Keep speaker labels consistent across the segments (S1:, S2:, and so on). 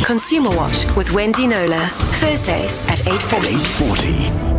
S1: Consumer Watch with Wendy Nola. Thursdays at 8:40.
S2: 8:40.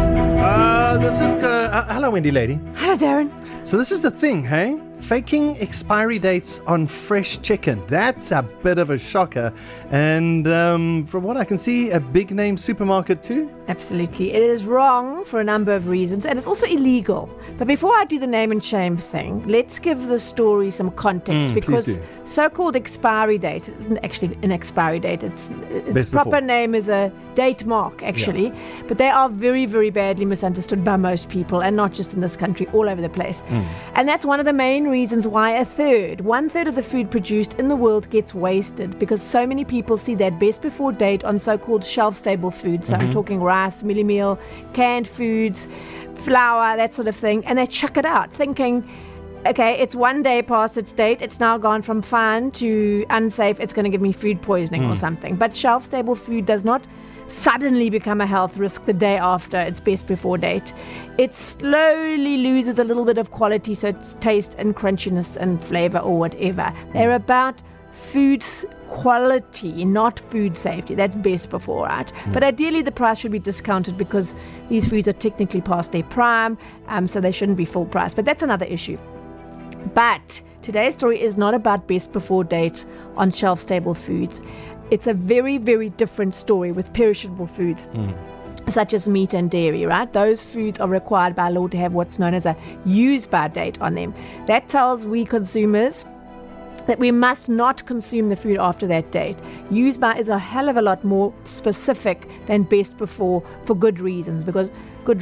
S3: Hello, Wendy lady.
S4: Hello, Darren.
S3: So this is the thing, hey? Faking expiry dates on fresh chicken. That's a bit of a shocker. And from what I can see, a big name supermarket too?
S4: Absolutely. It is wrong for a number of reasons, and it's also illegal. But before I do the name and shame thing, let's give the story some context, because so-called expiry date isn't actually an expiry date. Its proper name is a date mark, actually. Yeah. But they are very, very badly misunderstood by most people, and not just in this country, all over the place. And that's one of the main reasons why 1/3 of the food produced in the world gets wasted, because so many people see that best before date on so-called shelf-stable foods. So I'm talking rice, milli meal, canned foods, flour, that sort of thing, and they chuck it out thinking, okay, it's 1 day past its date, it's now gone from fine to unsafe, it's going to give me food poisoning or something. But shelf-stable food does not suddenly become a health risk the day after its best before date. It slowly loses a little bit of quality, so it's taste and crunchiness and flavor or whatever. They're about food's quality, not food safety. That's best before, right? But ideally the price should be discounted, because these foods are technically past their prime, so they shouldn't be full price. But that's another issue. But today's story is not about best before dates on shelf-stable foods. It's a very, very different story with perishable foods, such as meat and dairy, right? Those foods are required by law to have what's known as a use-by date on them. That tells we consumers that we must not consume the food after that date. Use-by is a hell of a lot more specific than best before for good reasons, because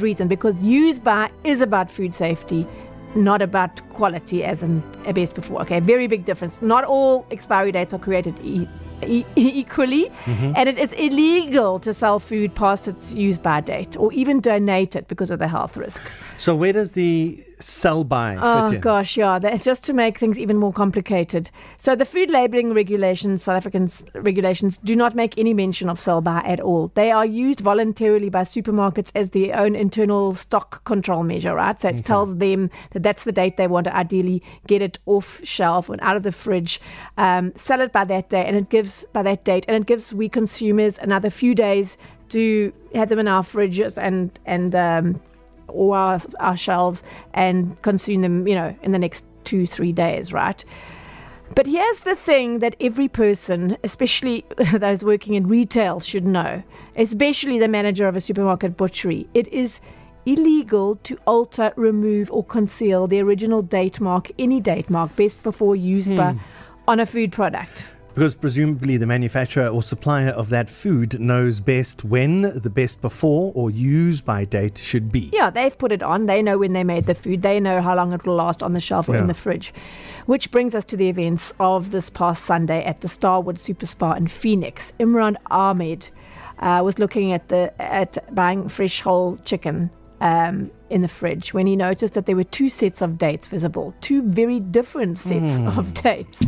S4: use-by is about food safety, not about quality as in a best before. Okay, very big difference. Not all expiry dates are created equally, and it is illegal to sell food past its use-by date or even donate it because of the health risk.
S3: So where does the sell-by fit in?
S4: Oh gosh, yeah, that's just to make things even more complicated. So the food labelling regulations, South African regulations, do not make any mention of sell-by at all. They are used voluntarily by supermarkets as their own internal stock control measure, right? So it tells them that that's the date they want to ideally get it off shelf and out of the fridge, sell it by that day, and it gives we consumers another few days to have them in our fridges and or our shelves and consume them, in the next 2-3 days, right? But here's the thing that every person, especially those working in retail, should know, especially the manager of a supermarket butchery. It is illegal to alter, remove, or conceal the original date mark, any date mark, best before, used by, on a food product.
S3: Because presumably the manufacturer or supplier of that food knows best when the best before or use by date should be.
S4: Yeah, they've put it on. They know when they made the food. They know how long it will last on the shelf or in the fridge. Which brings us to the events of this past Sunday at the Starwood Super Spa in Phoenix. Imran Ahmed was looking at buying fresh whole chicken in the fridge when he noticed that there were 2 sets of dates visible. 2 very different sets of dates.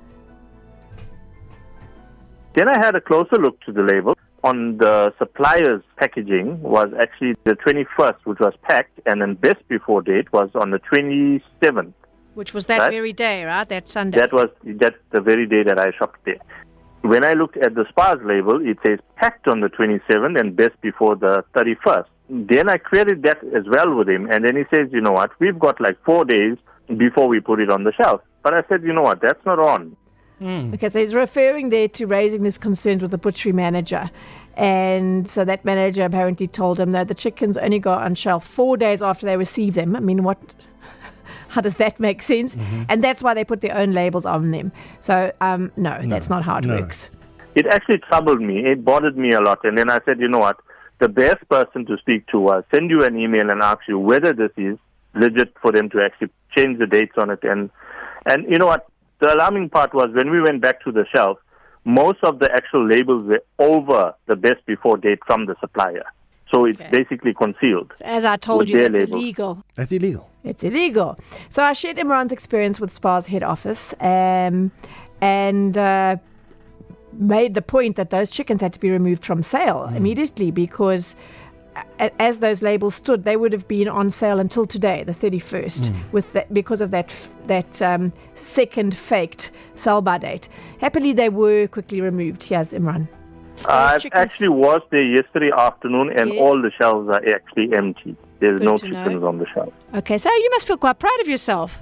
S5: Then I had a closer look to the label. On the supplier's packaging was actually the 21st, which was packed, and then best before date was on the 27th.
S4: Which was that very day, right? That Sunday.
S5: That's the very day that I shopped there. When I looked at the Spa's label, it says packed on the 27th and best before the 31st. Then I queried that as well with him, and then he says, you know what, we've got like 4 days before we put it on the shelf. But I said, you know what, that's not on.
S4: Okay, so he's referring there to raising this concerns with the butchery manager. And so that manager apparently told him that the chickens only go on shelf 4 days after they receive them. I mean, how does that make sense? And that's why they put their own labels on them. So, no, that's not how it works.
S5: It actually troubled me. It bothered me a lot. And then I said, you know what, the best person to speak to was send you an email and ask you whether this is legit for them to actually change the dates on it. And you know what? The alarming part was when we went back to the shelf, most of the actual labels were over the best before date from the supplier. So it's basically concealed.
S4: So as I told you, it's illegal.
S3: That's illegal.
S4: It's illegal. So I shared Imran's experience with Spa's head office and made the point that those chickens had to be removed from sale immediately, because as those labels stood, they would have been on sale until today, the 31st, with because of that second faked sell-by date. Happily, they were quickly removed. Here's Imran.
S5: I actually was there yesterday afternoon, and all the shelves are actually empty. There's no chickens on the shelf.
S4: Okay, so you must feel quite proud of yourself.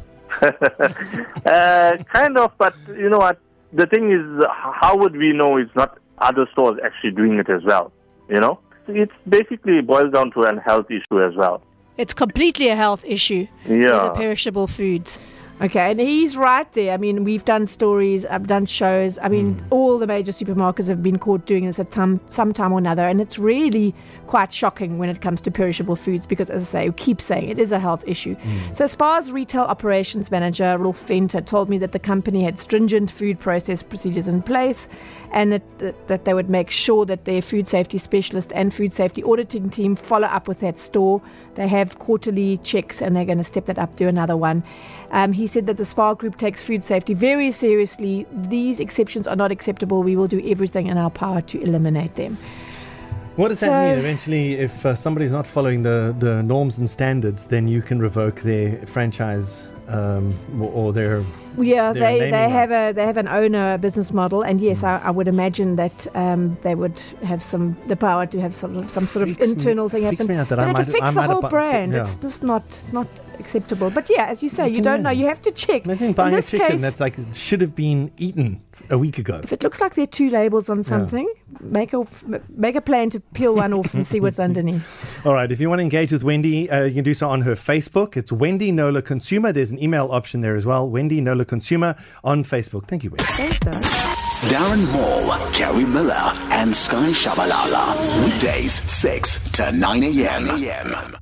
S5: Kind of, but you know what? The thing is, how would we know it's not other stores actually doing it as well? You know? It's basically boils down to a health issue as well.
S4: It's completely a health issue with the perishable foods. Okay, and he's right there. I mean, we've done stories, I've done shows. I mean, all the major supermarkets have been caught doing this at some time or another, and it's really quite shocking when it comes to perishable foods because, as I say, we keep saying it is a health issue. So SPAR's retail operations manager, Rolf Venter, told me that the company had stringent food process procedures in place and that they would make sure that their food safety specialist and food safety auditing team follow up with that store. They have quarterly checks and they're going to step that up, do another one. He said that the SPAR Group takes food safety very seriously. These exceptions are not acceptable. We will do everything in our power to eliminate them.
S3: What does that mean? Eventually, if somebody's not following the norms and standards, then you can revoke their franchise or their
S4: they have an owner business model, and yes, I would imagine that they would have the power to have some sort of internal thing happen. But it affects the whole brand. It's just not acceptable. But yeah, as you say, you don't know. You have to check.
S3: Imagine buying a chicken that's like should have been eaten a week ago.
S4: If it looks like there are two labels on something, make a plan to peel one off and see what's underneath.
S3: All right. If you want to engage with Wendy, you can do so on her Facebook. It's Wendy Knowler Consumer. There's an email option there as well. Wendy Knowler Consumer on Facebook. Thank you, Wendy.
S4: Thanks,
S2: Darren Moore, Gary Miller, and Sky Shabalala. Weekdays 6 to 9 a.m.